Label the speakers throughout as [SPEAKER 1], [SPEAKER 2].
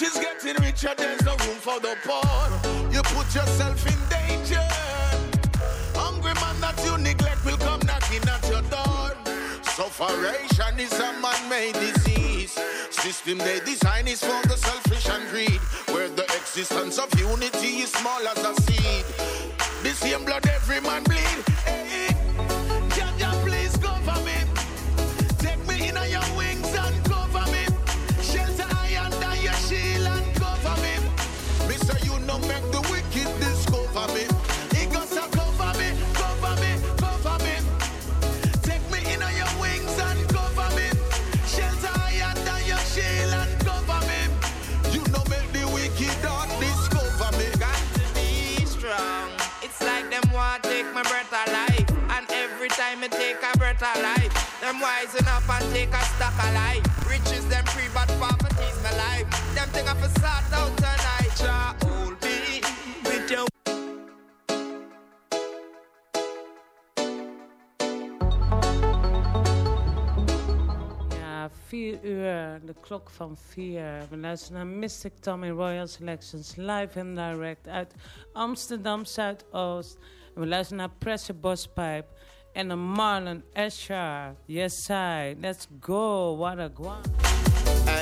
[SPEAKER 1] is getting richer, there's no room for the poor. You put yourself in danger. Hungry man that you neglect will come knocking at your door. Sufferation is a man-made disease. System they design is for the selfish and greed, where the existence of unity is small as a seed. The same blood every man bleed. Hey, Jaja, please cover me. Take me in your wings and cover me. Shelter I under your shield and cover me. Mister, you no make the wicked discover me. He got to cover me, cover me, cover me. Take me in your wings and cover me. Shelter I under your shield and cover me. You no make the wicked dog discover me.
[SPEAKER 2] Got to be strong. It's like them want take my breath of life. And every time I take a breath of life, them wisen up and take a stock of life. Riches them free but poverty's my life. Them think of a sort out tonight. Jah hold me with your.
[SPEAKER 3] Ja, 4 uur, de klok van 4. We luisteren naar Mystic Tommy Royal Selections live and direct uit Amsterdam Zuidoost. En we luisteren naar Pressure Bosspipe en een Marlon Escher. Yes, I. Let's go. What a guan.
[SPEAKER 1] Hey.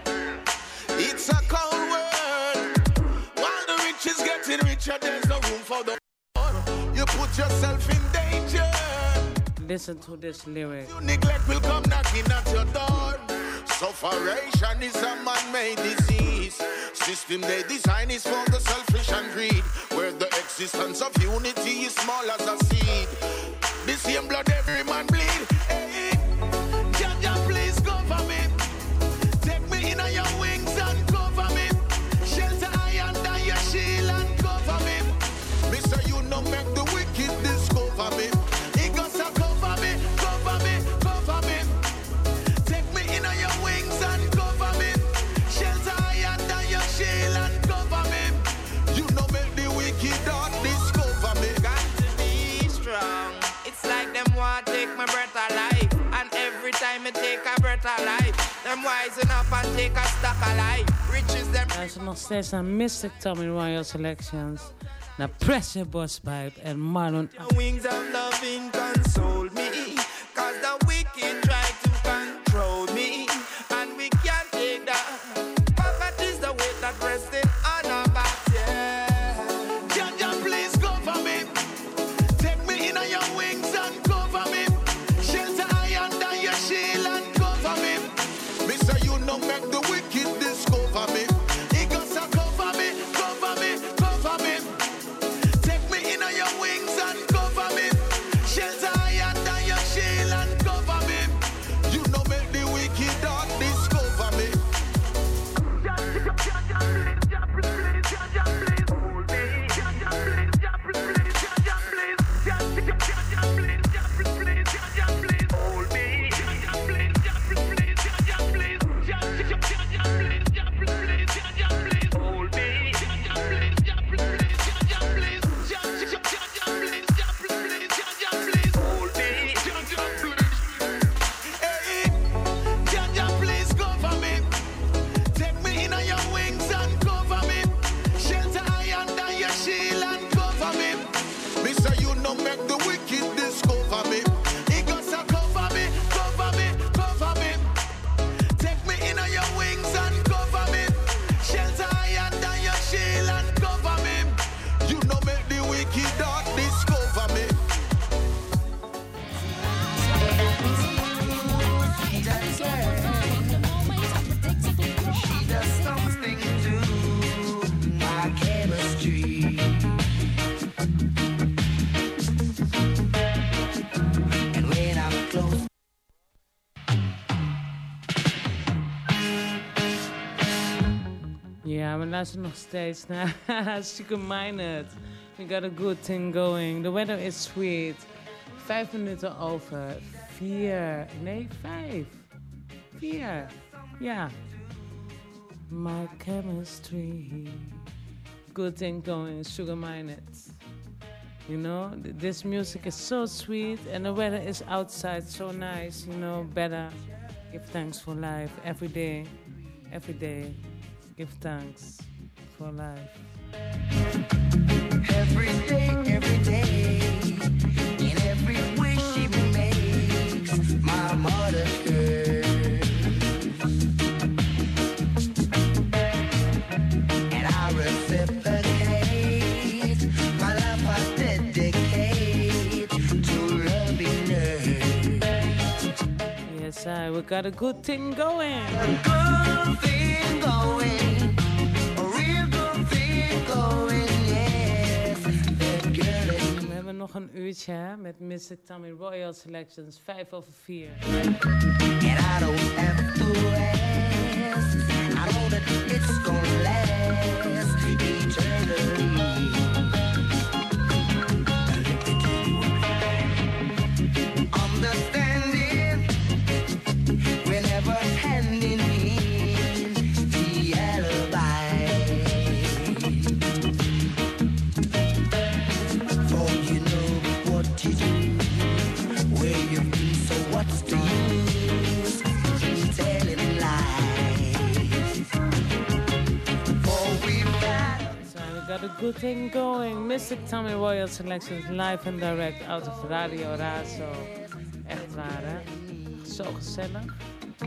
[SPEAKER 1] It's a cold world. While the rich is getting richer, there's no room for the poor. You put yourself in danger.
[SPEAKER 3] Listen to this lyric.
[SPEAKER 1] You neglect will come knocking at your door. Sufferation is a man-made disease. System they design is for the selfish and greed, where the existence of unity is small as a seed. The same blood every man bleed. Hey, Jaja, please cover me. Take me in your wings and cover me. Shelter I under your shield and cover me. Mister, you no make the wicked discover me. He got to cover me, cover me, cover me. Take me in your wings and cover me. Shelter I under your shield and cover me. You no make the wicked dog discover me.
[SPEAKER 2] Got to be strong. It's like them want take my breath of life. And every time I take a breath of life, them wisen up and take a stock of life. Riches them.
[SPEAKER 3] Luister nog steeds naar Mystic Tommy Royal Selections. Naar Pressure Bosspipe en Marlon.
[SPEAKER 2] Your wings of loving console me. Cause the wicked try to control me. And we can't take that. Poverty's the weight that resting on our backs, yeah.
[SPEAKER 1] Jaja, please cover me. Take me in your wings and cover me. Shelter I under your shield and cover me. Mister, you no make the wicked discover me. He got to cover me, cover me, cover me. Take me in your wings and cover me. Shelter I under your shield and cover me. You no make the wicked dog discover me. Hey, Jaja, please cover me. Take me in your wings and cover me. Shelter I under your shield and cover me. Mister, you no make the wicked discover me. He got to cover me, cover me, cover me. Take me in your wings and cover me. Shelter I under your shield and cover me. You no make the wicked dog discover me.
[SPEAKER 2] She does something to my chemistry. And when I'm close.
[SPEAKER 3] Ja, we luisteren nog steeds naar Sugar Minded. We got a good thing going. The weather is sweet. 5 minuten over 4. Nee, 5. 4. Ja. My chemistry. Good thing going, Sugar Minded. You know, this music is so sweet and the weather is outside so nice. You know, better give thanks for life every day. Every day. Give thanks for life.
[SPEAKER 4] Every day, in every wish she makes, my mother cares. And I reciprocate my life, I dedicate to loving her.
[SPEAKER 3] Yes, we got a good thing going.
[SPEAKER 4] A good thing going, a real good thing going, yes. That girl is
[SPEAKER 3] We hebben nog een uurtje hè, met Mr. Tommy Royal Selections, 5 over 4.
[SPEAKER 4] and I don't have to ask. I know that it's gonna last eternally. Understanding, we're never hand in hand, the alibi. For you know what to do, where you've been, so what's the use in telling lies? For we've got
[SPEAKER 3] So we got a good thing going. Mr. Tommy Royal Selections, live and direct out of Radio Razo. Echt waar hè? Zo gezellig.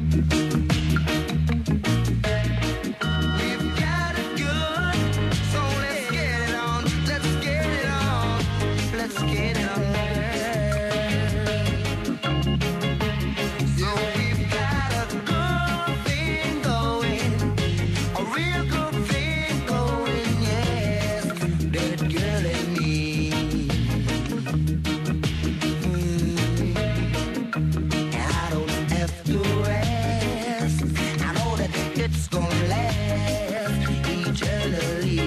[SPEAKER 4] We've got it good, so let's get it on, let's get it on, let's get it on. So we've got a good thing going, a real good thing going, yes, that girl and me. And I don't have to rest, I know that it's gonna last eternally.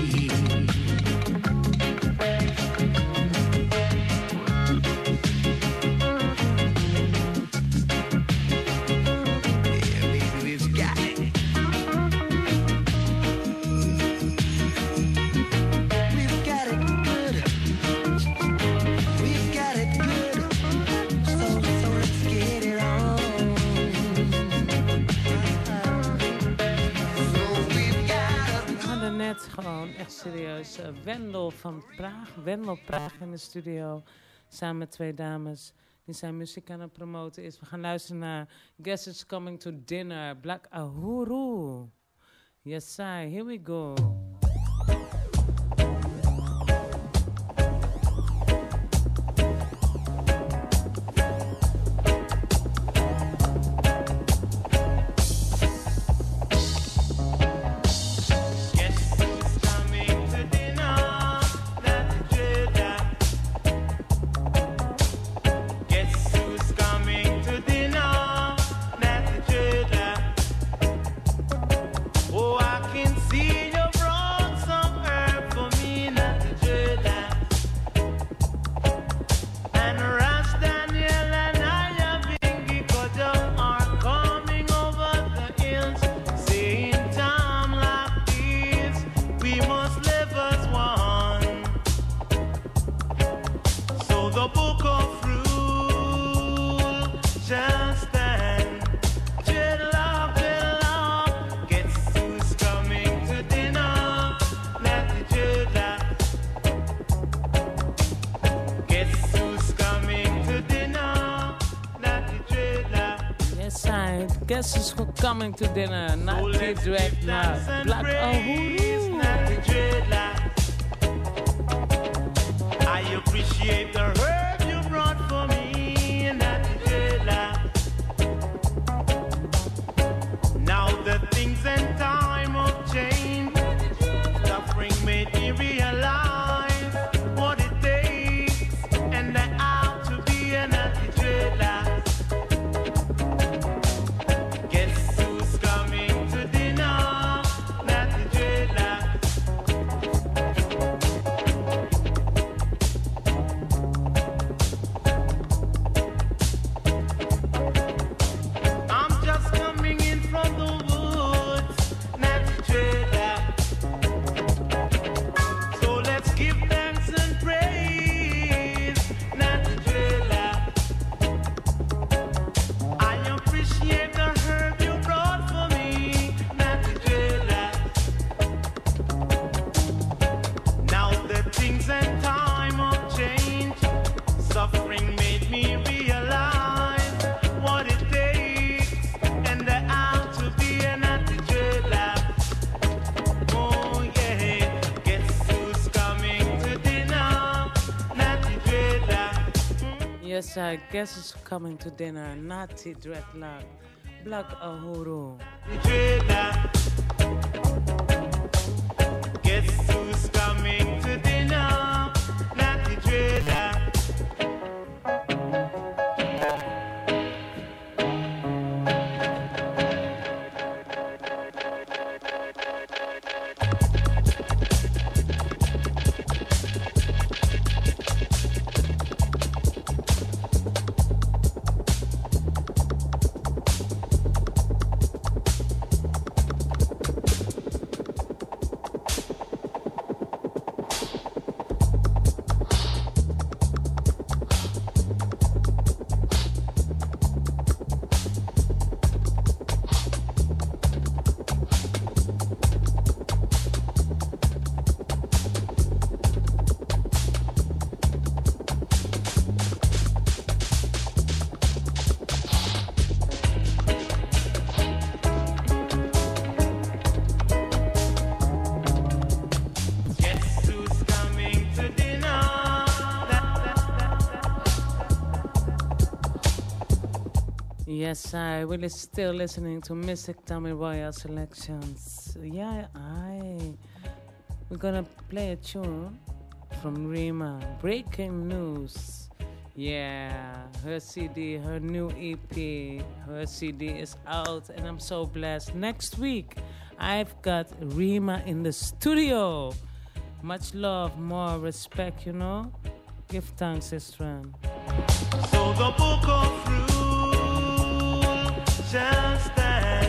[SPEAKER 4] Yeah, baby, we've got it. We've got it good. We've got it good. So let's get it on. So we've got it.
[SPEAKER 3] We hadden net gewoon echt serieus Wendel van Praag. Wendel Praag in de studio. Samen met 2 dames die zijn muziek aan het promoten is. We gaan luisteren naar Guess It's Coming to Dinner. Black Ahuru. Yes, I. Here we go.
[SPEAKER 2] Guess who's coming to dinner? That's Jada. Guess who's coming to dinner? That's Jada. Oh, I can see you brought some herb for me, that's Jada. And Rash Daniel and I have Bingy Kodam are coming over the hills, saying time like this, we must live as one. So the book of rule shall stand. Dreadlock, dreadlock, guess who's coming to dinner? That's the dreadlock. Guess who's coming to dinner? That's the dreadlock.
[SPEAKER 3] Yes, I. Guess who's coming to dinner?
[SPEAKER 2] So
[SPEAKER 3] Not the
[SPEAKER 2] let's
[SPEAKER 3] dread
[SPEAKER 2] give
[SPEAKER 3] now.
[SPEAKER 2] thanks and
[SPEAKER 3] Black
[SPEAKER 2] praise,
[SPEAKER 3] Ahuru.
[SPEAKER 2] not the dreadlock. I appreciate the herb you brought for me, not the dreadlock. Now the things and time of change, suffering made me realize what it takes, and that I'm to be an anti-dreadlock. Guess who's coming to dinner? Not the dreadlock.
[SPEAKER 3] Yes, I guess it's coming to dinner. Natty Dreadlock, Black Ahuru.
[SPEAKER 5] Guess who's coming to dinner? Natty Dreadlock.
[SPEAKER 3] Yes, I will still listening to Mystic Tommy Royal selections. Yeah, we're gonna play a tune from Rima. Breaking news. Yeah, her CD, her new EP, her CD is out, and I'm so blessed. Next week, I've got Rima in the studio. Much love, more respect, you know. Give thanks, sister.
[SPEAKER 5] So the book of rules shall stand.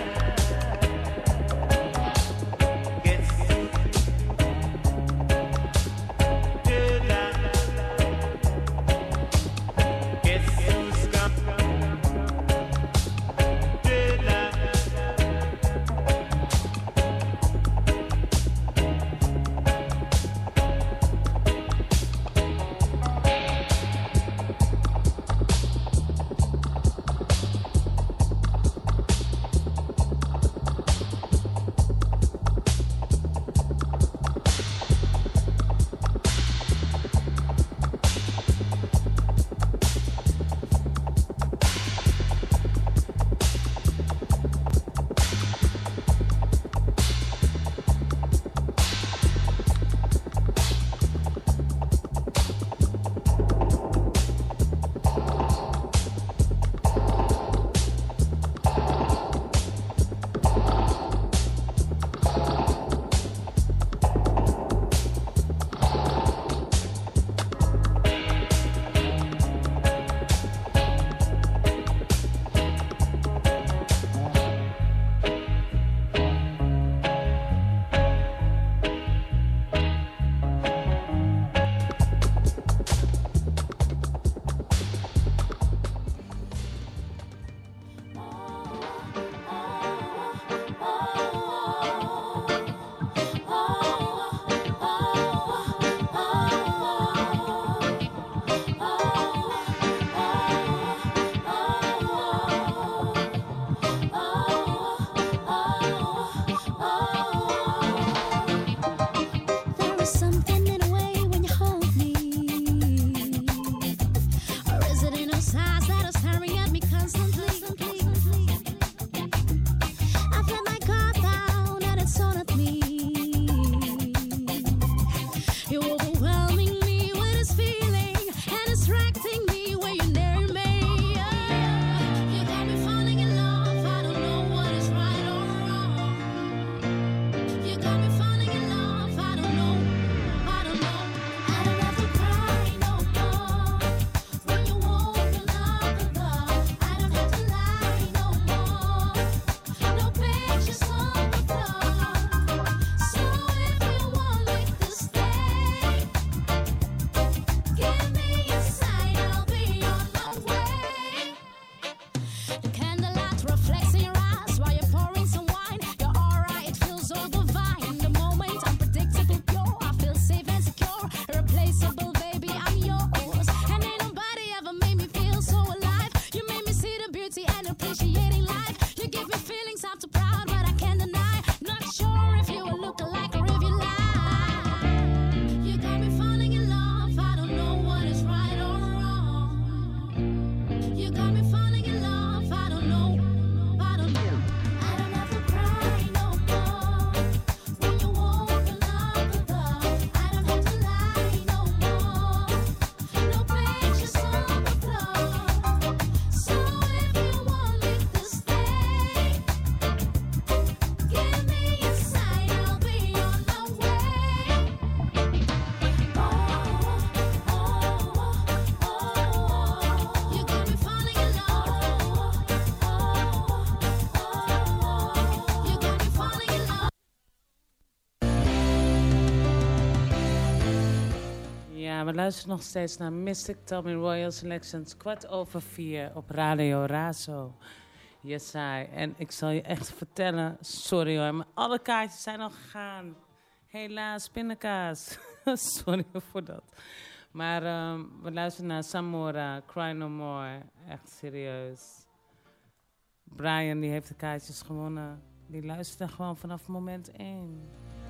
[SPEAKER 3] Ja, we luisteren nog steeds naar Mystic Tommy Royal Selections. 4:15 op Radio Razo. Yes, I. En ik zal je echt vertellen, sorry hoor, maar alle kaartjes zijn al gegaan. Helaas, pindakaas. Sorry voor dat. Maar we luisteren naar Samora, Cry No More. Echt serieus. Brian, die heeft de kaartjes gewonnen. Die luisterde gewoon vanaf moment 1.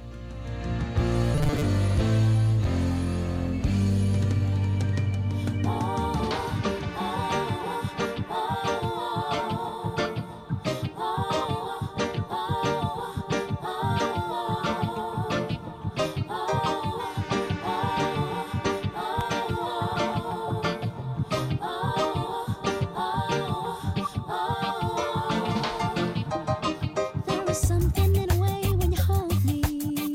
[SPEAKER 6] Something in a way when you hold me.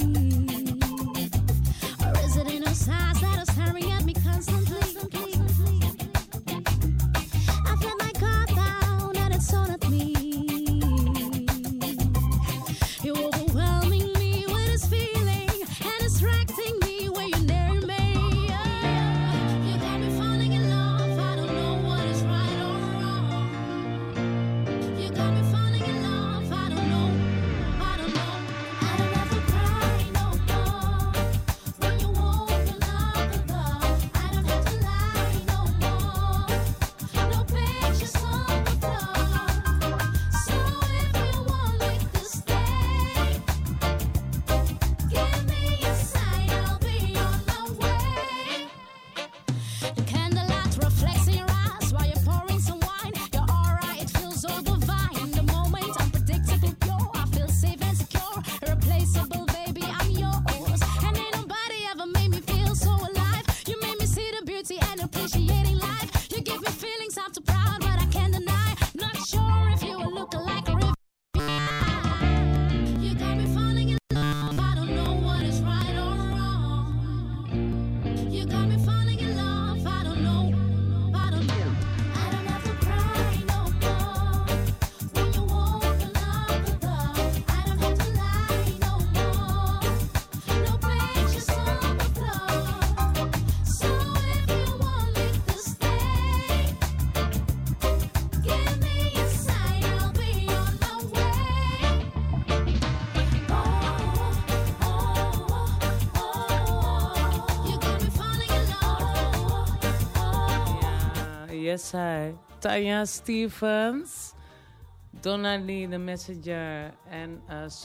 [SPEAKER 3] Yes, hi. Tanya Stevens, Donna Lee, The Messenger en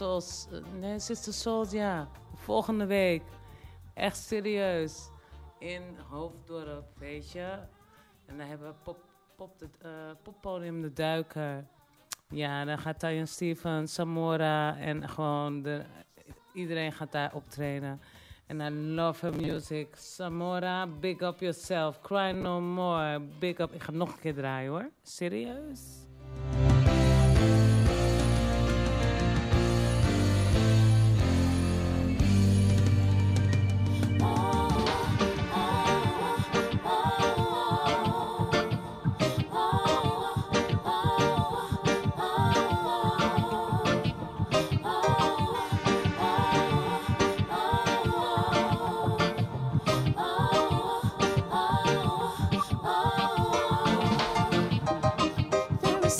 [SPEAKER 3] Sister Souls, ja. Volgende week. Echt serieus. In Hoofddorp, weet je. En dan hebben we poppodium De Duiker. Ja, dan gaat Tanya Stevens, Samora en gewoon iedereen gaat daar optreden. And I love her music. Samora, big up yourself. Cry no more. Big up. Ik ga nog een keer draaien hoor. Serieus?
[SPEAKER 6] There is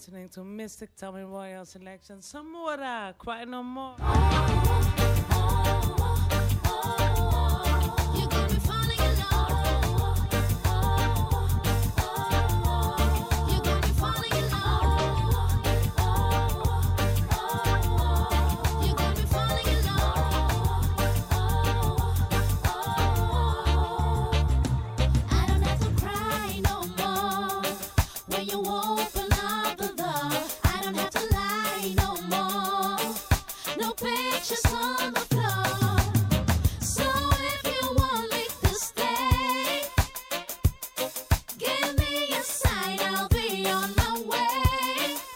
[SPEAKER 3] listening to Mystic Tommy Royal Selection. Samora, Cry No More.
[SPEAKER 6] You got me falling in love. You got me falling in love. You got me falling in love. I don't have to cry no more when you open up the door. I don't have to lie no more. No pictures on the floor. So if you want me to stay, give me a sign, I'll be on my way.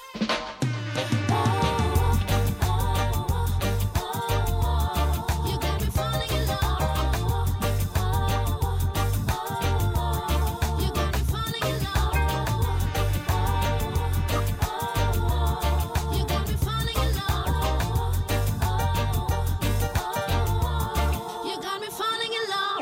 [SPEAKER 6] You got me falling in love. You got me falling in love. You got me falling in love. You got me falling in love.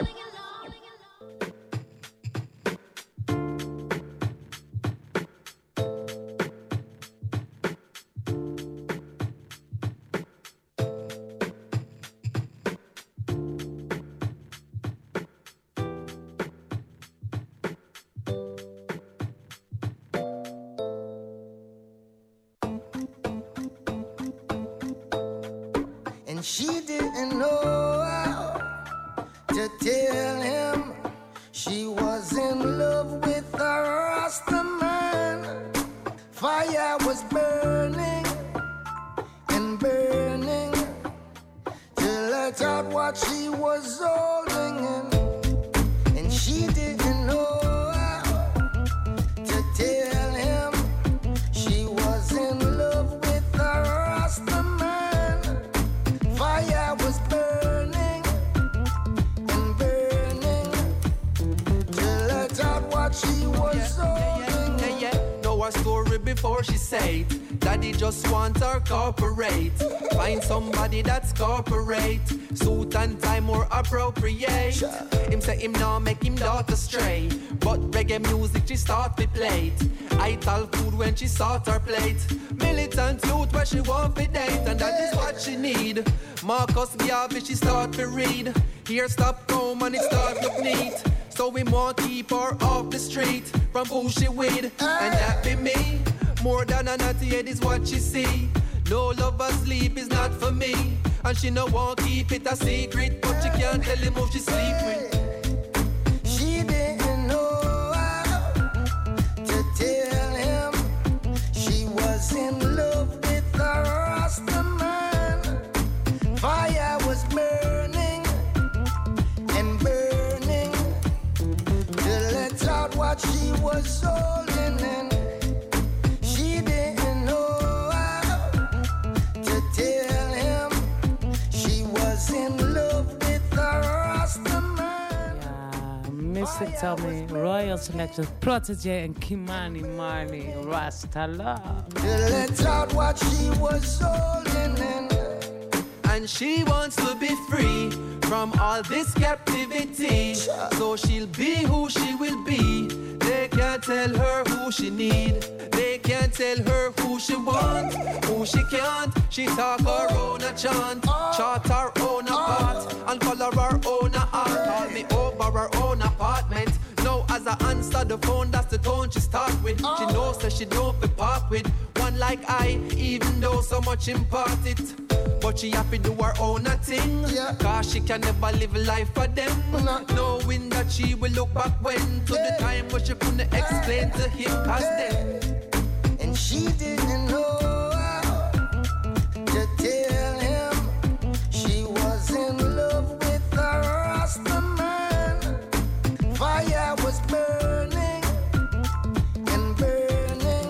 [SPEAKER 4] And she didn't know how to tell him she was in love with a Rasta man. Fire was burning and burning to let out what she was holding in. And she didn't know how to tell him she was in love with a Rasta man. Fire was burning and burning to let out what she was holding in.
[SPEAKER 7] Know her story before she say Daddy just want her corporate. Find somebody that's corporate. Suit and tie more appropriate. Him say him now make him daughter stray. But reggae music she start to play. Ital food when she sort her plate. Militant youth where she want to date. And that is what she need. Marcus Garvey she start to read. Here stop home and it start look neat. So we want keep her off the street from who she with. And that be me. More than a naughty head is what she see. No lover sleep is not for me. And she no want keep it a secret. But she can't tell him who she sleep with.
[SPEAKER 4] She didn't know how to tell him she was in love with a Rasta man. Fire was burning and burning to let out what she was holding in. She didn't know how to tell him she was in love with a Rasta man.
[SPEAKER 3] Ja, Mystic Tommy Royal Selection, Protege en Kimani Marley, Rasta Love.
[SPEAKER 4] To let out what she was holding in.
[SPEAKER 7] And she wants to be free from all this captivity. So she'll be who she will be. They can't tell her who she need. They can't tell her who she want, who she can't. She talk her own a chant, chart her own a part, and color her own a art. Call me over her own apartment. Now as I answer the phone, that's the tone she start with. She knows that she don't be part with one like I, even though so much impart it. But she happy do her own a thing. Cause she can never live life for them. Knowing that she will look back when to the time where she couldn't explain to him cause then.
[SPEAKER 4] And she didn't know how to tell him she was in love with a Rasta man. Fire was burning and burning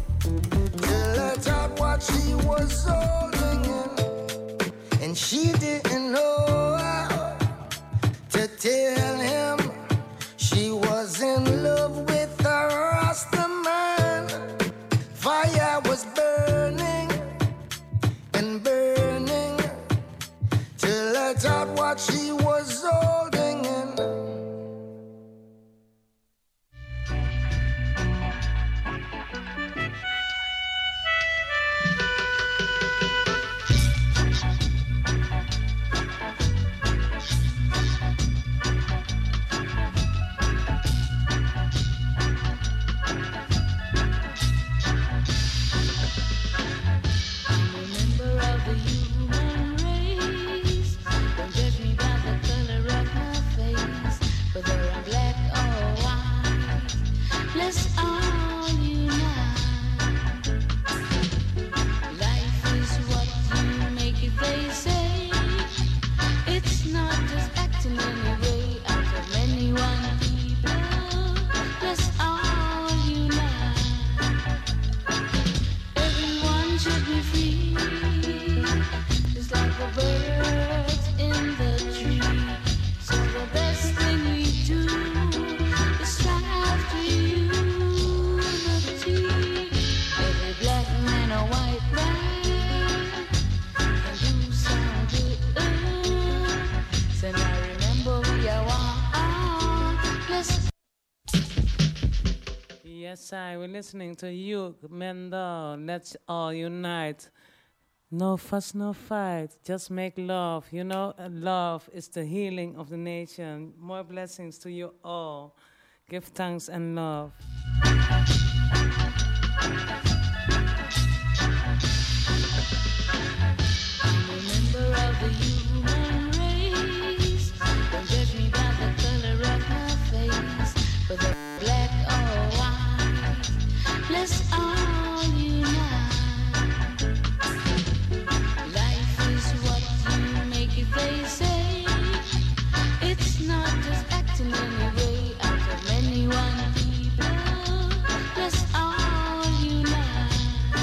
[SPEAKER 4] to let out what she was holding in. And she didn't know how to tell him she was in love with a Rasta man. Fire was burning and burning to let out what she was holding in.
[SPEAKER 3] Yes, we're listening to you, Mendel. Let's all unite. No fuss, no fight. Just make love. You know, love is the healing of the nation. More blessings to you all. Give thanks and love.
[SPEAKER 6] Member of the human race. Don't judge me by the color of my face, but the black or white. Let's all unite. Life is what you make it, they say. It's not just acting anyway out of many one people. Let's all unite.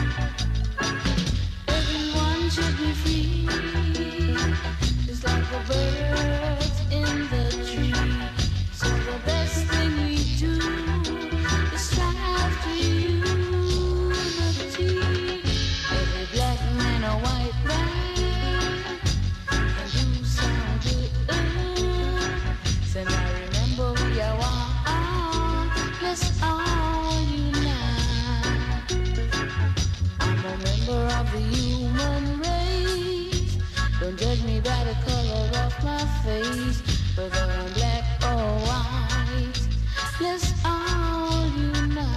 [SPEAKER 6] Everyone should be free, just like the birds in the tree. So the best thing we do is strive to unity. Every black man or white man can do some good. So now remember we are one. Let's all unite. I'm a member of the human race. Don't judge me by the color of my face, whether I'm black or white. Let's all unite.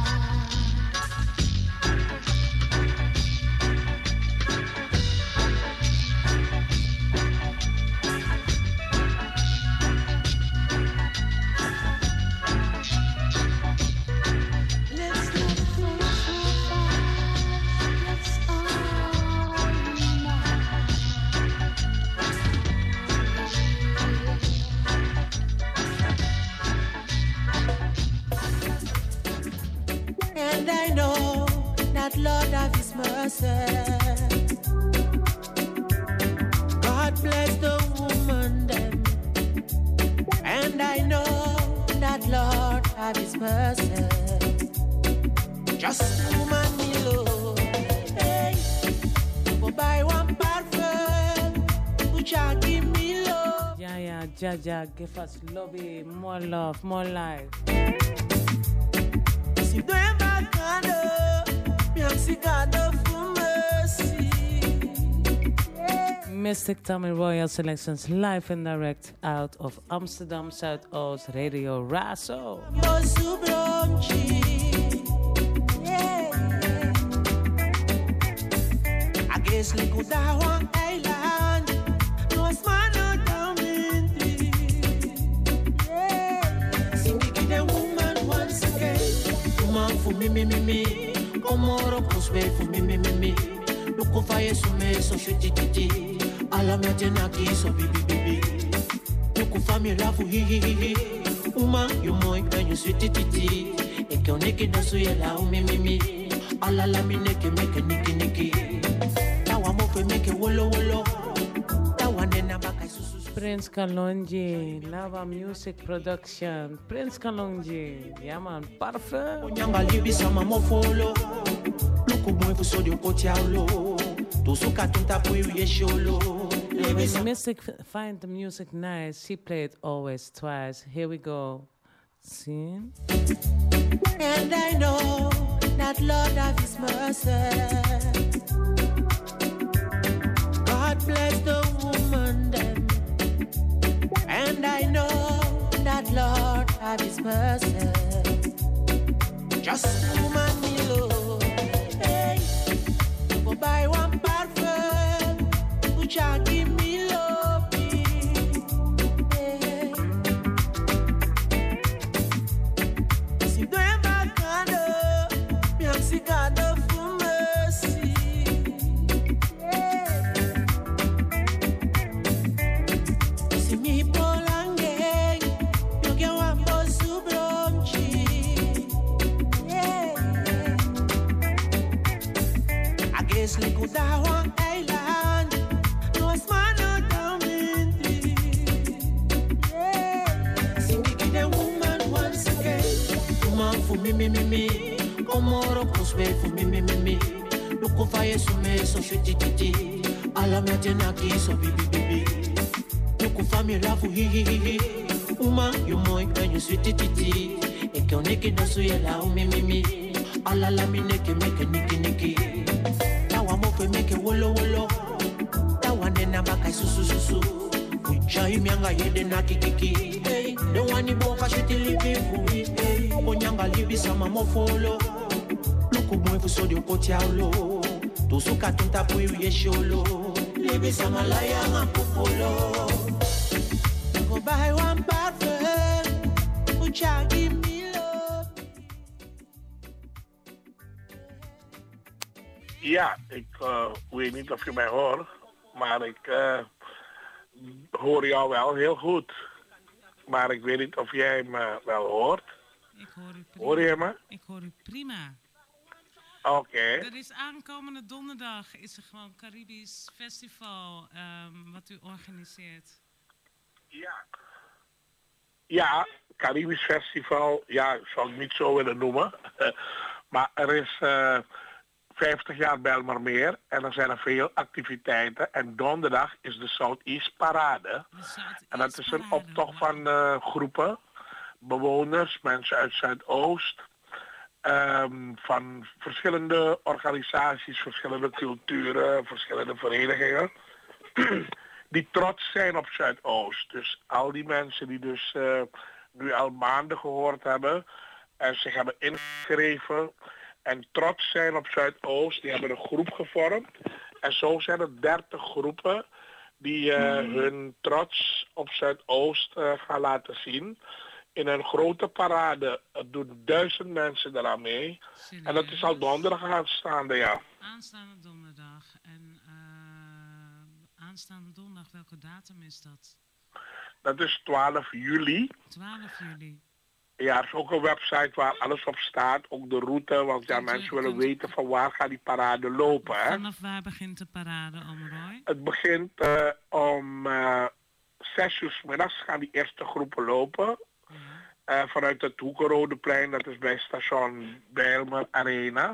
[SPEAKER 6] Let's not fuss or fight. Let's all unite.
[SPEAKER 8] And I know that Lord have His mercy. God bless the woman them. And I know that Lord have His mercy. Just woman me love. Hey, go buy one parfum, which I give me love.
[SPEAKER 3] Yeah, Jaja, give us lobby, more love, more life.
[SPEAKER 8] Si dois embarcando, me oxigado for mercy.
[SPEAKER 3] Mystic Tamil Royal Selections live and direct out of Amsterdam Zuidoost Radio Razo.
[SPEAKER 8] Bosu bronchi. I guess like Udawa Island, no smile down in Singing the woman once again. Woman for me. Komoro prosper for me. Look over so me so shitty. Alla me tenaki so baby. Look for me love he. Woman, you moy and you sweet titi. E que oneke no so yela o me. Alla la mi neke make niki. Tawa mo fe make wolo. Tawa nena baka susu.
[SPEAKER 3] Prince Kalonji, Lava Music Production. Prince Kalonji, yeah man, parfum.
[SPEAKER 8] Onyanga libi sama mo follow. Luku boy fu so di kotiaulo. Tu suka tunta pu yesholo.
[SPEAKER 3] When Mystic find the music nice, she played always twice. Here we go. See?
[SPEAKER 8] And I know that Lord have His mercy. God bless the woman them. And I know that Lord have His mercy. Just woman me love. Hey, go buy one parfum, which I give me love. Hey. Si dois embarcando, me oxigado for mercy. Yeah. Si mi polangue, yo que wambo su bronchi. Yeah. I guess like Udawa Island, no smile down in Singing the woman once again. Woman for me. Komoro prosper for me. Look over so me so shitty. Alla me tenaki so baby. Look for me love he. Woman, you moy and you sweet titi. Eke oniki dosu yela umimimi. Alala mi neke meke niki niki. Tawa mofe meke wolo wolo. Tawa nena baka susu susu. Ujai mianga yede na kikiki. Hey, the one ni boka shiti libi fumi. Hey, onyanga libi sama mofolo. Loko mwefu sodi ukoti aulo. Tusuka tunta puyu yesholo. Libi sama laya nga popolo. Go buy one bad friend. Ucha give me love.
[SPEAKER 9] Ja, ik weet niet of je mij hoort, maar ik hoor jou wel heel goed. Maar ik weet niet of jij me wel hoort.
[SPEAKER 3] Ik hoor u prima.
[SPEAKER 9] Hoor je me?
[SPEAKER 3] Ik hoor u prima.
[SPEAKER 9] Oké.
[SPEAKER 3] Er is aankomende donderdag is er gewoon Caribisch Festival wat u organiseert.
[SPEAKER 9] Ja. Ja, Caribisch Festival, ja, zou ik niet zo willen noemen. Maar er is 50 jaar Bijlmermeer en er zijn er veel activiteiten. En donderdag is de Southeast Parade. En dat is een optocht van groepen, bewoners, mensen uit Zuidoost. Van verschillende organisaties, verschillende culturen, verschillende verenigingen. Die trots zijn op Zuidoost. Dus al die mensen die dus nu al maanden gehoord hebben en zich hebben ingeschreven en trots zijn op Zuidoost, die hebben een groep gevormd. En zo zijn er 30 groepen die hun trots op Zuidoost gaan laten zien. In een grote parade doen 1000 mensen eraan mee.
[SPEAKER 3] Serieus?
[SPEAKER 9] En dat is al donderdag aanstaande, ja.
[SPEAKER 3] Aanstaande donderdag. En aanstaande donderdag, welke datum is dat?
[SPEAKER 9] Dat is 12 juli.
[SPEAKER 3] 12 juli.
[SPEAKER 9] Ja, er is ook een website waar alles op staat, ook de route, want ja, mensen willen weten van waar gaat die parade lopen. Hè?
[SPEAKER 3] Vanaf waar begint de parade, Roy?
[SPEAKER 9] Het begint om 6 uur 's middags gaan die eerste groepen lopen. Vanuit het Hoekenrodeplein, dat is bij station Bijlmer Arena.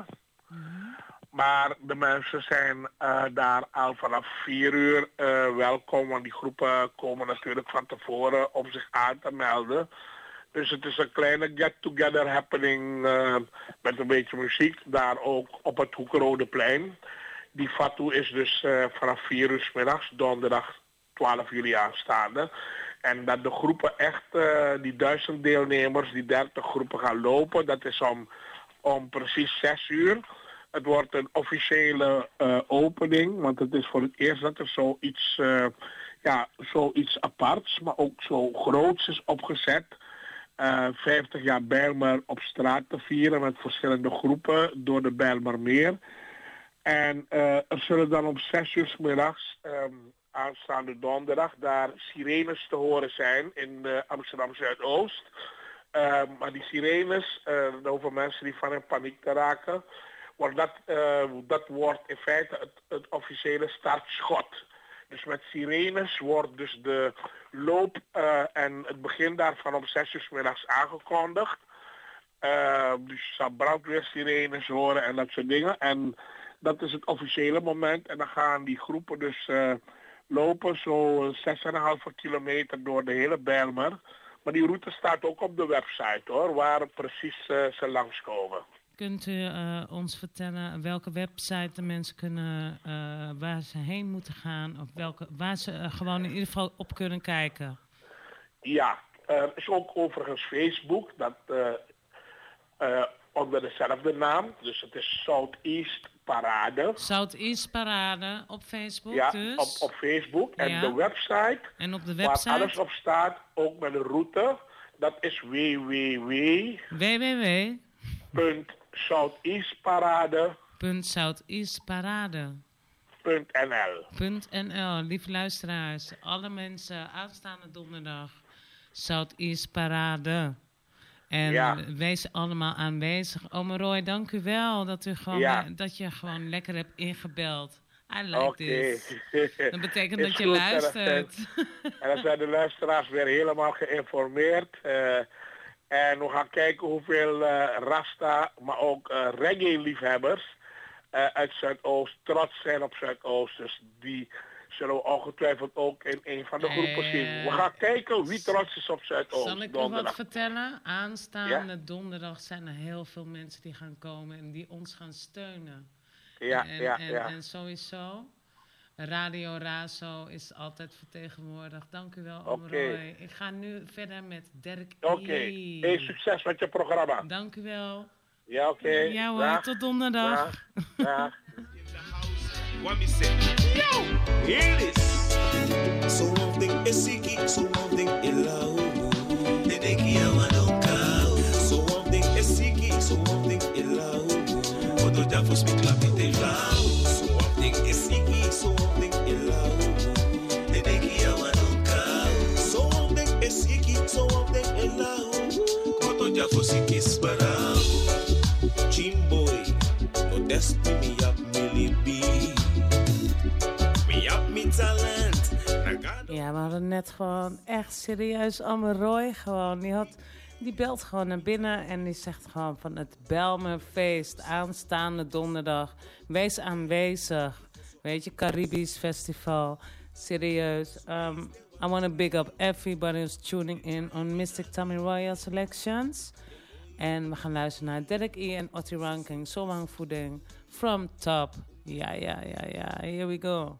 [SPEAKER 9] Maar de mensen zijn daar al vanaf 4 uur welkom, want die groepen komen natuurlijk van tevoren om zich aan te melden. Dus het is een kleine get-together happening met een beetje muziek, daar ook op het Hoekenrodeplein. Die fatu is dus vanaf 4 uur 's middags, donderdag 12 juli aanstaande. En dat de groepen echt, die 1000 deelnemers, die 30 groepen gaan lopen, dat is om precies 6 uur. Het wordt een officiële opening, want het is voor het eerst dat er zoiets aparts, maar ook zo groots is opgezet. 50 jaar Bijlmer op straat te vieren met verschillende groepen door de Bijlmermeer. En er zullen dan om 6 uur 's middags aanstaande donderdag daar sirenes te horen zijn in Amsterdam Zuidoost. Maar die sirenes, over mensen die van in paniek te raken, dat wordt in feite het officiële startschot. Dus met sirenes wordt dus de loop en het begin daarvan om 6 uur 's middags aangekondigd. Dus je zal brandweersirenes horen en dat soort dingen. En dat is het officiële moment. En dan gaan die groepen dus lopen zo 6,5 kilometer door de hele Bijlmer. Maar die route staat ook op de website hoor, waar precies ze langskomen.
[SPEAKER 3] Kunt u ons vertellen welke website de mensen kunnen, waar ze heen moeten gaan? Of waar ze gewoon in ieder geval op kunnen kijken?
[SPEAKER 9] Ja, er is ook overigens Facebook, dat onder dezelfde naam. Dus het is Southeast Parade.
[SPEAKER 3] Southeast Parade op Facebook
[SPEAKER 9] ja,
[SPEAKER 3] dus?
[SPEAKER 9] op Facebook. En
[SPEAKER 3] ja.
[SPEAKER 9] de website,
[SPEAKER 3] en op de website,
[SPEAKER 9] waar alles op staat, ook met de route, dat is
[SPEAKER 3] www.southeastparade.nl. Lieve luisteraars, alle mensen aanstaande donderdag Southeast Parade. En wees allemaal aanwezig. Ome Roy, dank u wel dat u gewoon dat je gewoon lekker hebt ingebeld. I like this. Dat betekent dat je goed, luistert.
[SPEAKER 9] En dan zijn de luisteraars weer helemaal geïnformeerd. En we gaan kijken hoeveel Rasta, maar ook reggae-liefhebbers uit Zuidoost trots zijn op Zuidoost. Dus die zullen we ongetwijfeld ook in een van de groepen zien. We gaan kijken wie trots is op Zuidoost.
[SPEAKER 3] Zal ik u wat vertellen? Aanstaande donderdag zijn er heel veel mensen die gaan komen en die ons gaan steunen. En sowieso, Radio Razo is altijd vertegenwoordigd. Dank u wel, Roy. Ik ga nu verder met Dirk E.
[SPEAKER 9] Hey, succes met je programma.
[SPEAKER 3] Dank u wel.
[SPEAKER 9] Ja,
[SPEAKER 3] Ja hoor, tot donderdag.
[SPEAKER 10] What me say? Yo, hear this. So one thing is siki, so one thing is loud. They take you one don't cow. So one thing is siki, so one thing is loud. But the devil speak like it loud. So one thing is siki, so one thing is loud. They take you one don't cow. So one thing is siki, so one thing is loud. But the devil speak is barao. Chimboy, no destiny up Millie B.
[SPEAKER 3] Ja, we hadden net gewoon echt serieus Roy gewoon. Die belt gewoon naar binnen en die zegt gewoon van het Bijlmerfeest aanstaande donderdag. Wees aanwezig. Weet je, Caribisch Festival. Serieus. I want to big up everybody who's tuning in on Mystic Tommy Royal Selections. En we gaan luisteren naar Derek E. en Otti Ranking. Zolang voeding. From top. Ja. Here we go.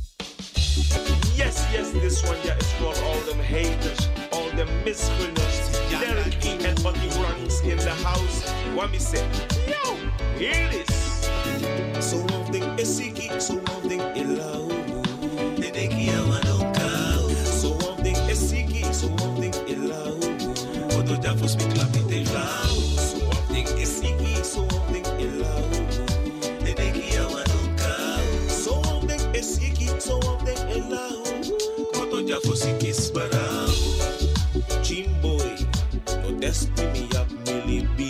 [SPEAKER 10] Yes, this one, yeah, it's for all them haters, all them misgunners. Derek E. and Otti Ranks in the house. What me say? Yo, hear this. So one thing is siki, so one thing is loud. They take you one don't cow. So one thing is siki, so one thing is loud. But the devil speak like it is loud. So one thing is siki, so one thing is loud. They take you one don't cow. So one thing is siki, so one thing is loud. Ja for sikis barao. Chimboy, no destiny up Millie B.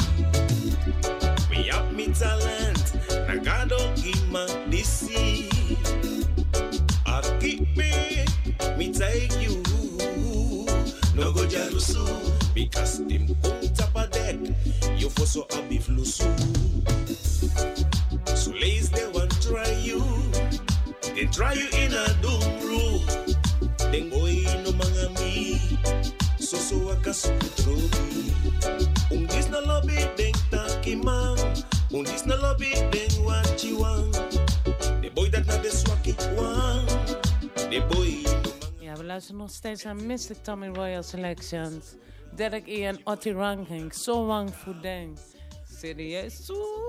[SPEAKER 10] Me up me talent, nagado ima disi. Keep me take you. No go jarusu, because them come tap a deck. You for so abif lusu. So ladies they want try you. They try you in a doom room. Then go in no mangami. So akasukutrobi. This na lobby den takimang. This na lobby den wachiwang. The boy that na the swaki wang. The boy no mangami.
[SPEAKER 3] Ja, we luisteren nog steeds naar Mystic Tommy Royal Selections. Derek E. en Otti Ranking. So wang voeding. Serieus?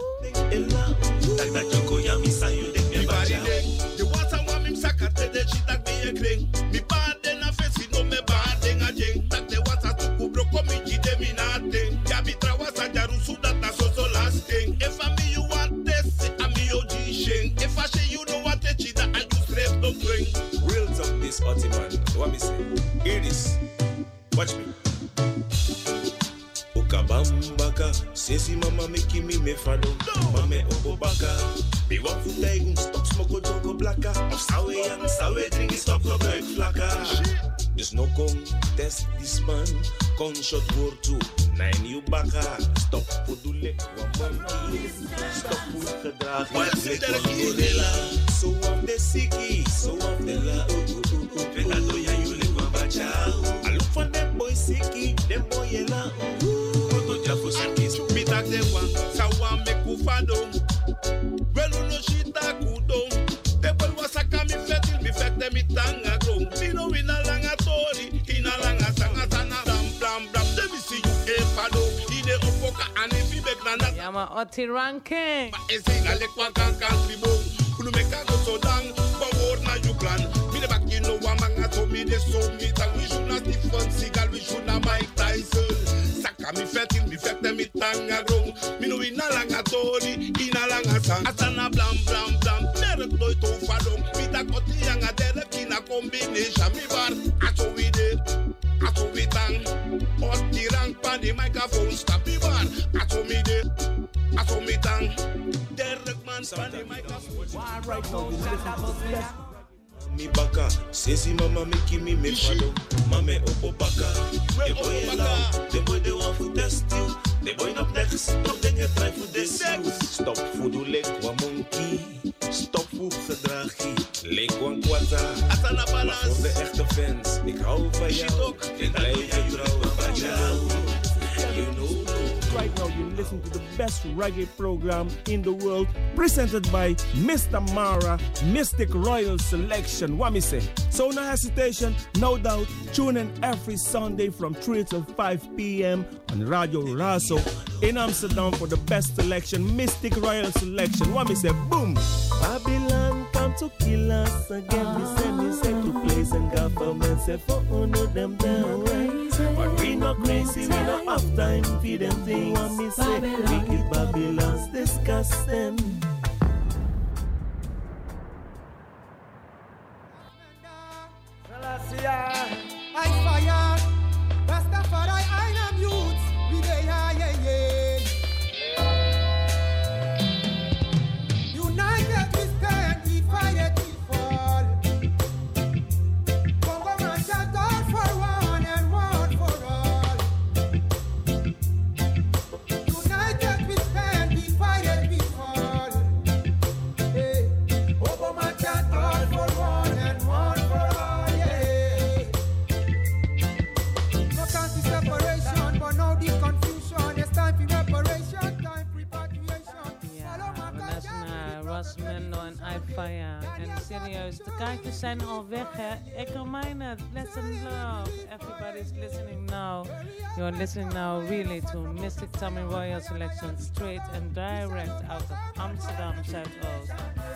[SPEAKER 10] The water want me sakate de chita be a kring. Mi bad na face no me bad a jeng. Tak the water to kubro komi jide mi nothing. Ya bi trawasa jarusu that na so lasting. If I me you want this, I me yo jishing. If I say you don't want the chita, I you straight to bring. Real talk this Otti man. What me say? Hear this. Watch me. Okabambaka, sesi mama make me fado. Mame obobaka. Me want to take stop smoke jongo blaka. Of sawe yang sawe drink stop no break flaka. Dus no kom test this man. Kon shot word to 9 you baka. Stop voor doe lek wa monkey. Stop voor gedrag. Lek wa gorilla. So of the siki, so of the la. Vegato ya you lek wa bacha. I look for them boy siki, them boy yela. Koto jafo siki. Me tak them one, sawa me kufado. Velu no shita kudong. Tepel wasaka mi fetil mi fete mi tanga grong. Pino wina langa tori, ina langa sanga sana blam. Demi si you efado. Ine opoka ane fi begnana.
[SPEAKER 3] Ja, maar Otti Ranking.
[SPEAKER 10] Ma esinga le kwa kan tribo. Unu meka go so dang. Bawor na you plan. Mi de baki no wamanga to mi de so mi tang. We should not Stephen Seagal, we should not Mike Tyson. Saka mi fetil mi fete mi tanga grong. Mino wina langa tori, ina langa sang. Asana blam. Merk nooit overdom. Mi da koti yanga dere kina combination. Mi bar, aso we de, aso we tang. Otti rank pan the microphone stop. Mi bar, aso mi de, aso mi tang. Derek man pan the microphone. Mi baka, sesi mama make me fado. Mame opo baka, the boy la, the boy they want to test you. The boy up next, stop then you try for this. Stop voor de lek wa monkey, stop voor gedragi. Lek wan kwata voor de echte fans, ik hou van jou. Ik blijf je trouw, but you know.
[SPEAKER 11] Right now you listen to the best reggae program in the world, presented by Mr. Mara, Mystic Royal Selection. What me say? So no hesitation, no doubt, tune in every Sunday from 3 to 5 p.m. on Radio Razo in Amsterdam for the best selection, Mystic Royal Selection. What me say? Boom! Babylon come to kill us again. Me say to place and government say for honor them down. But we not crazy, we not have time for them things. What me say? Wicked Babylon's disgusting.
[SPEAKER 12] I fire, Rastafari, I am youth. We dey high, United we stand, we fight, we fall. Congo man shall all for one and one for all. United we stand, we fight, we fall. Hey, Congo man shall all for one and one for all. Separation, but now the confusion. It's time for reparation, time for repatriation.
[SPEAKER 3] Ja, we luisteren naar Ross Mendo en I Fire. En serieus, de kaartjes zijn al weg, hè. Ik remind it, listen love. Everybody's listening now. You're listening now really to Mystic Tommy Royal Selection, straight and direct out of Amsterdam Zuidoost.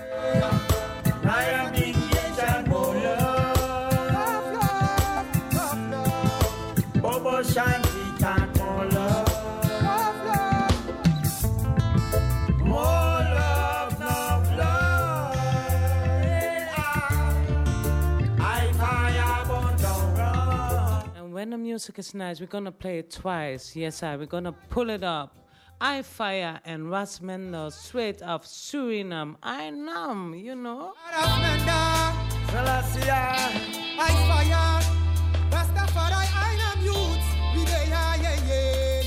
[SPEAKER 8] I am engaged and more love. Bobo Shanti can't more love. More love, no love. I fire burn down.
[SPEAKER 3] And when the music is nice, we're gonna play it twice. Yes, we're gonna pull it up. I Fire and Ras Mendo straight off Suriname. I numb, you know.
[SPEAKER 12] I fire, Rastafari, I am youth. We dey high,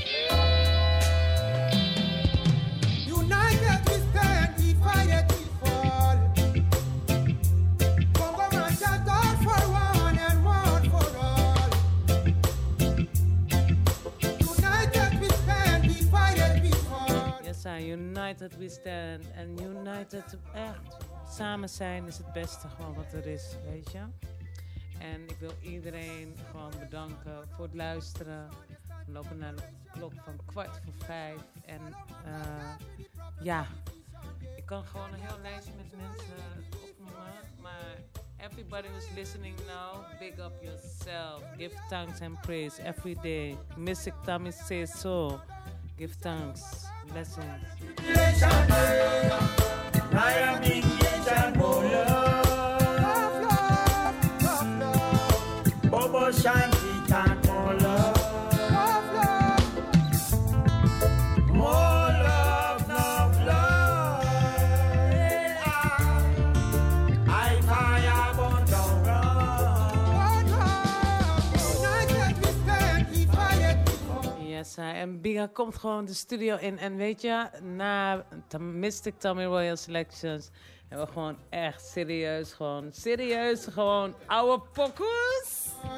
[SPEAKER 12] United we stand, we fight, we fall. Congo man shall all for one and one for all. United we stand, we fight, we fall.
[SPEAKER 3] Yes, united we stand. En united, echt, samen zijn is het beste gewoon wat er is, weet je. En ik wil iedereen gewoon bedanken voor het luisteren. We lopen naar de klok van 4:45. En ja, ik kan gewoon een heel lijstje met mensen opnoemen. Maar everybody who's listening now, big up yourself. Give thanks and praise every day. Mystic Tommy says so. Give thanks. Blessings.
[SPEAKER 8] I am engaged and more love. Bobo Shanti can't more love. More love, no love. I fire burn down.
[SPEAKER 3] Yes, en Biga komt gewoon de studio in. En weet je, na Mystic Tommy Royal Selections hebben we gewoon echt serieus oude pokoes.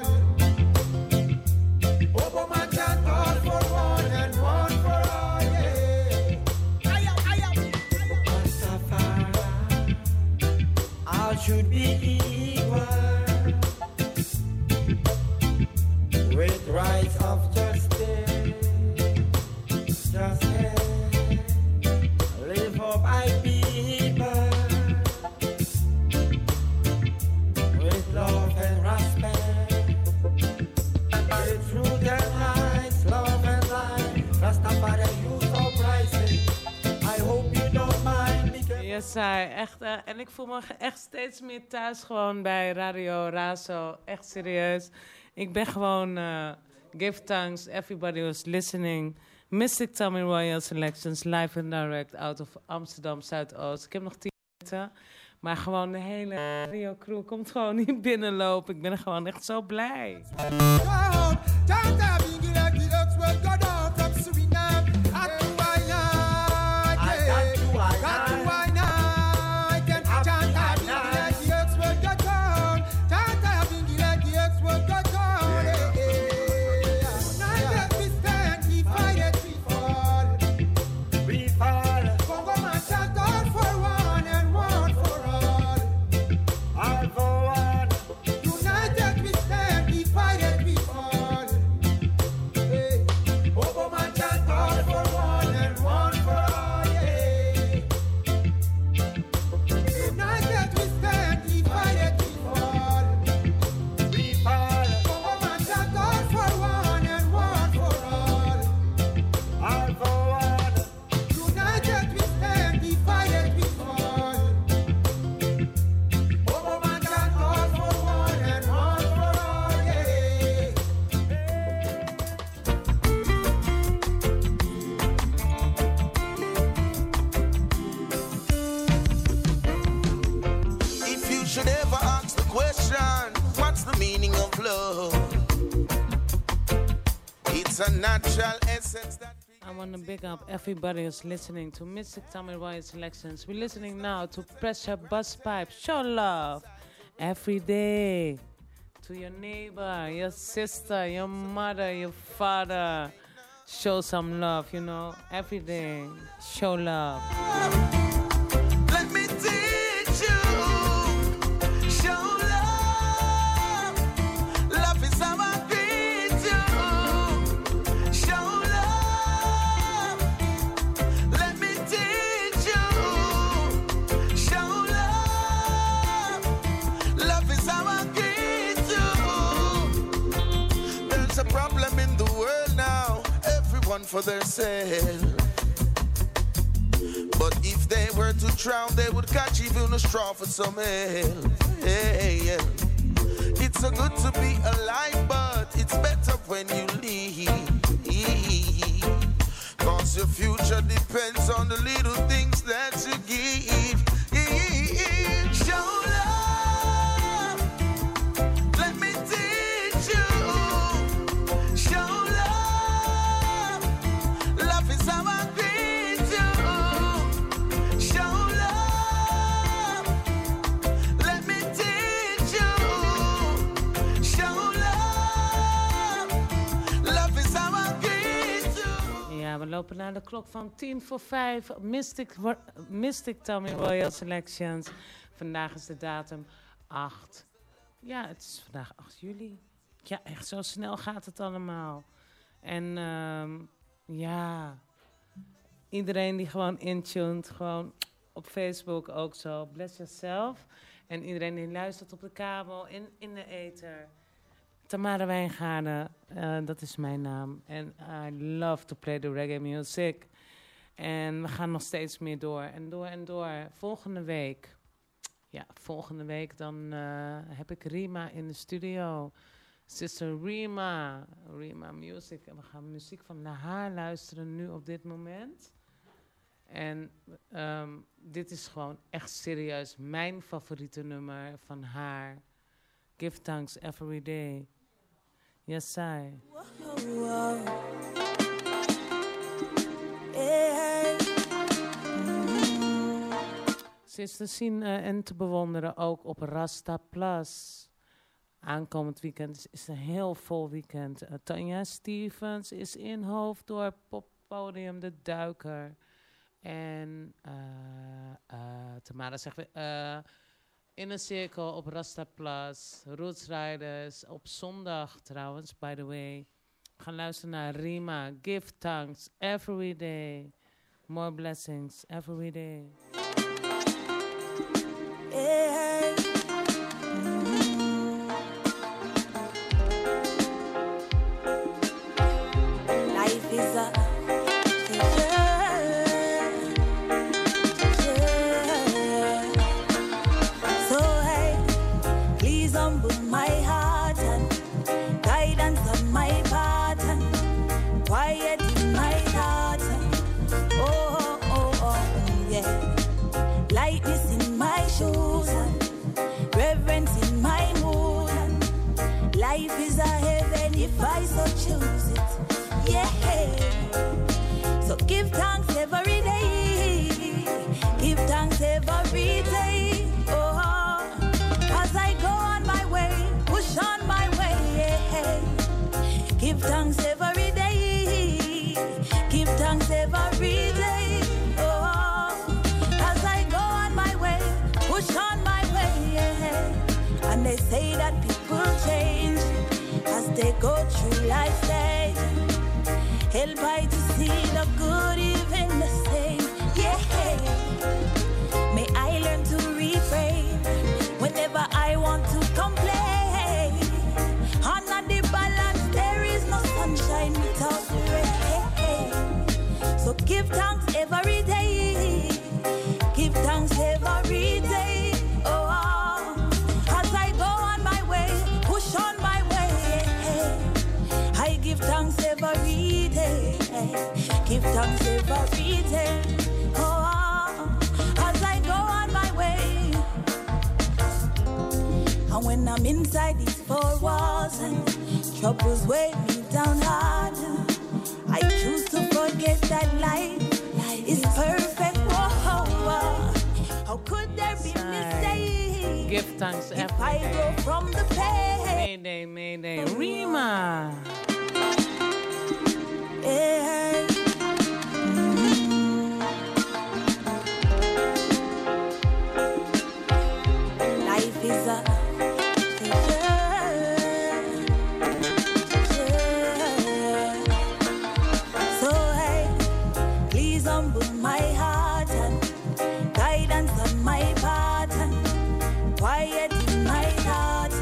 [SPEAKER 8] All should be equal with rights of justice. Live for by people with love and respect. With truth and rights, love and life. Rastafari youth uprising. I hope you don't mind because...
[SPEAKER 3] Yes, echt. En ik voel me echt steeds meer thuis gewoon bij Radio Razo. Echt serieus. Ik ben gewoon... give thanks everybody who's listening. Mystic Tommy Royal Selections, live and direct out of Amsterdam Zuidoost. Ik heb nog 10 minuten. Maar gewoon de hele radio crew komt gewoon hier binnenlopen. Ik ben er gewoon echt zo blij.
[SPEAKER 1] It's a natural essence that...
[SPEAKER 3] I want to big up everybody who's listening to Mystic Tommy Royal Selections. We're listening now to Pressure Bus Pipe. Show love every day to your neighbor, your sister, your mother, your father. Show some love, you know, every day. Show love.
[SPEAKER 1] Let me teach you. Show love. Love is how I greet you. Show love. Let me teach you. Show love. Love is how I greet you. There's a problem in the world now. Everyone for themselves. But if they were to drown, they would catch even a straw for some help. Hey, yeah. It's so good to be alive, but it's better when you leave. Cause your future depends on the little things that you give. Show love. Let me teach you. Show love. Love is how I greet you. Show love. Let me teach you. Show love. Love is how I greet you.
[SPEAKER 3] Ja, we lopen naar de klok van 5:10. Mystic Tommy Royal Selections. Vandaag is de datum 8. Ja, het is vandaag 8 juli. Ja, echt zo snel gaat het allemaal. En ja, iedereen die gewoon intuned, gewoon op Facebook ook zo. Bless yourself. En iedereen die luistert op de kabel, in de ether. Tamara Wijngaarden, dat is mijn naam. En I love to play the reggae music. En we gaan nog steeds meer door en door en door. Volgende week dan heb ik Rima in de studio. Sister Rima Music. En we gaan muziek van haar luisteren nu op dit moment. En dit is gewoon echt serieus mijn favoriete nummer van haar. Give thanks every day. Yes, I. Ze is te zien en te bewonderen ook op Rasta Plus. Aankomend weekend is een heel vol weekend. Tanja Stevens is in Hoofddorp, poppodium De Duiker. En Tamara zegt in een cirkel op Rasta Plus. Roots Riders op zondag trouwens, by the way. We gaan luisteren naar Rima. Give thanks every day. More blessings every day.
[SPEAKER 13] Hey. Life is a so hey, please humble my heart and guidance on my path and quiet in my thoughts. Oh, yeah. Lightness in my shoes and reverence in my mood. And life is a heaven if I so choose it. Yeah. So give thanks every day. Give thanks every day. Oh, as I go on my way, push on my way. Yeah. Give thanks every day. Give thanks every day. Push on my way, yeah. And they say that people change as they go through life stage. Help I to see the good even the same, yeah. May I learn to refrain whenever I want to complain. Under the balance there is no sunshine without the rain. So give thanks every day. Give thanks every day. Oh, as I go on my way, push on my way. I give thanks every day. Give thanks every day. Oh, as I go on my way. And when I'm inside these four walls and troubles weigh me down hard,
[SPEAKER 3] Give thanks
[SPEAKER 13] if
[SPEAKER 3] every
[SPEAKER 13] I
[SPEAKER 3] day.
[SPEAKER 13] go from the pain.
[SPEAKER 3] Mayday, Mayday. Rima.
[SPEAKER 13] Hey. Life is a so hey, please humble my heart and guidance on my path and quiet in my thoughts.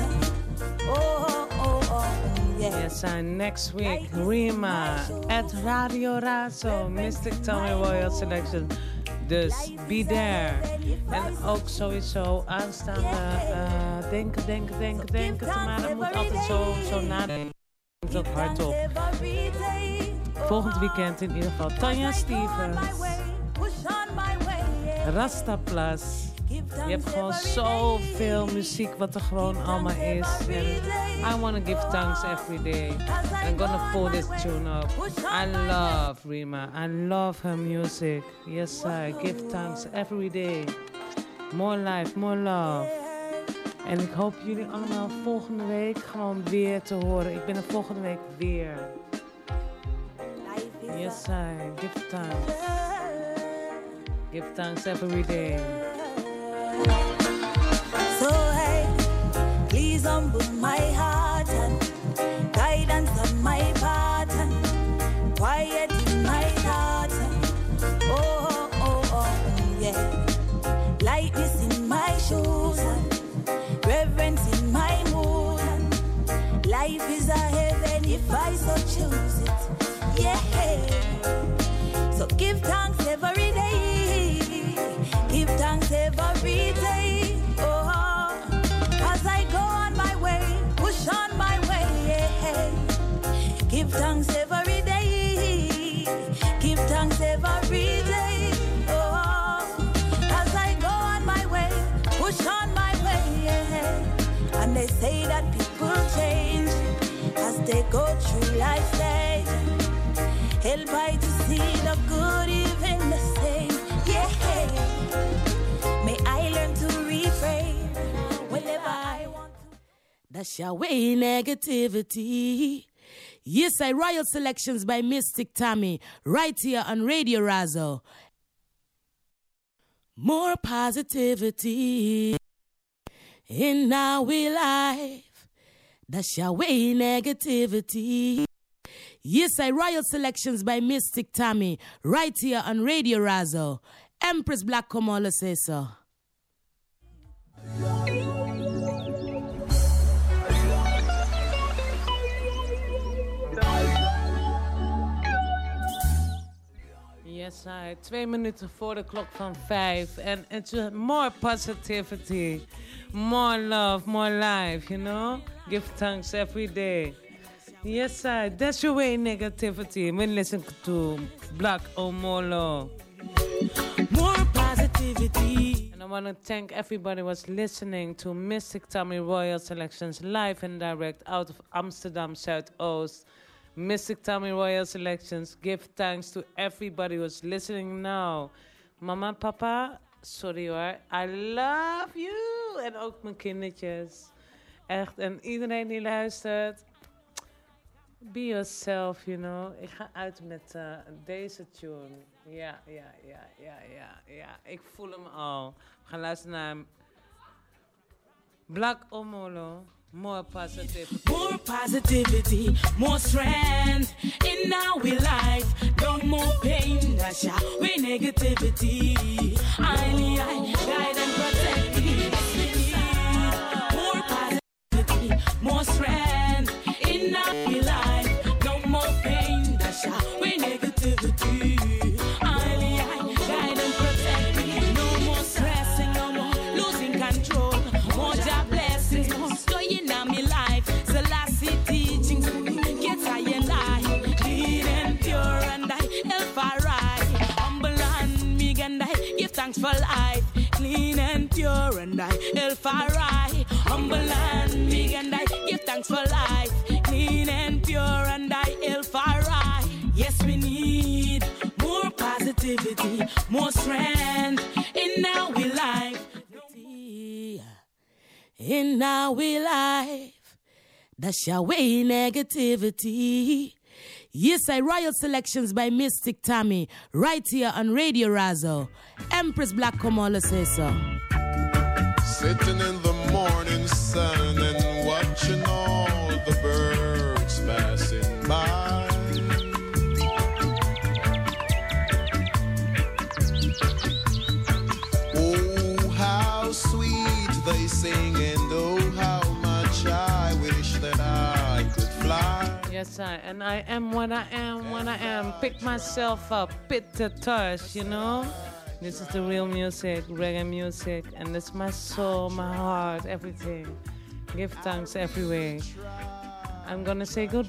[SPEAKER 3] Yes, next week, Rima at Radio Razo, Mystic Tommy Royal Selection. Dus be there. En ook sowieso aanstaande denken te maar dat moet altijd zo nadenken. Het ook hardop. Volgend weekend in ieder geval Tanja Stevens, Rastaplas. Je hebt gewoon zoveel muziek wat er gewoon allemaal is. En I want to give thanks every day. I'm gonna pull this tune up. I love Rima. I love her music. Yes, I give thanks every day. More life, more love. En ik hoop jullie allemaal volgende week gewoon weer te horen. Ik ben er volgende week weer. Yes, I give thanks. Give thanks every day.
[SPEAKER 13] So hey, please humble my heart and guidance on my path and quiet in my thoughts. Yeah. Lightness in my shoes and reverence in my mood. And life is a heaven if I so choose it. Yeah. So give thanks every day. Give thanks every day. As I go on my way, push on my way. Yeah. Give thanks every day. Give thanks every day. As I go on my way, push on my way. Yeah. And they say that people change as they go through life stage. Help I to see the good even the same. Yeah. May I learn to refrain whenever I want to.
[SPEAKER 14] That's your way, negativity. Yes, I Royal Selections by Mystic Tommy, right here on Radio Razo. More positivity in our life. That's your way, negativity. Yes, I Royal Selections by Mystic Tommy, right here on Radio Razo. Empress Black Kamala says so.
[SPEAKER 3] Yes, I. 2 minuten voor de klok van 5. And it's more positivity, more love, more life, you know? Give thanks every day. Yes, I. That's your way, negativity. When listen to Black Omolo.
[SPEAKER 14] More positivity.
[SPEAKER 3] And I want to thank everybody who was listening to Mystic Tommy Royal Selections live and direct out of Amsterdam Zuidoost. Mystic Tommy Royal Selections. Give thanks to everybody who's listening now. Mama, papa, sorry hoor. I love you. En ook mijn kindertjes. Echt. En iedereen die luistert. Be yourself, you know. Ik ga uit met deze tune. Ja. Ik voel hem al. We gaan luisteren naar Black Omolo. More positivity.
[SPEAKER 14] More positivity, more strength in our life. No more pain, that's we negativity. I guide and protect me. More positivity, more strength in our life. No more pain, that's we negativity. I guide and protect me. No more stressing, no more losing control. More job blessings, more in my life, Selassie teachings, get high and I, clean and pure and I, L-F-R-I, humble and meek and I, give thanks for life, clean and pure and I, L-F-R-I, humble and meek and I, give thanks for life, clean and pure and I, L-F-R-I. Yes, we need more positivity, more strength in our life. in our life. That's your way negativity. Yes, Royal Selections by Mystic Tammy, right here on Radio Razo. Empress Black, come on, let's say so.
[SPEAKER 1] Sitting in the morning sun and watching all the birds passing by. Oh, how sweet they sing, and oh, how much I wish that I could fly.
[SPEAKER 3] Yes, and I am what I am when I am. Pick myself up, pit to touch, you know? This is the real music, reggae music, and it's my soul, my heart, everything. Give thanks every way. I'm gonna say goodbye.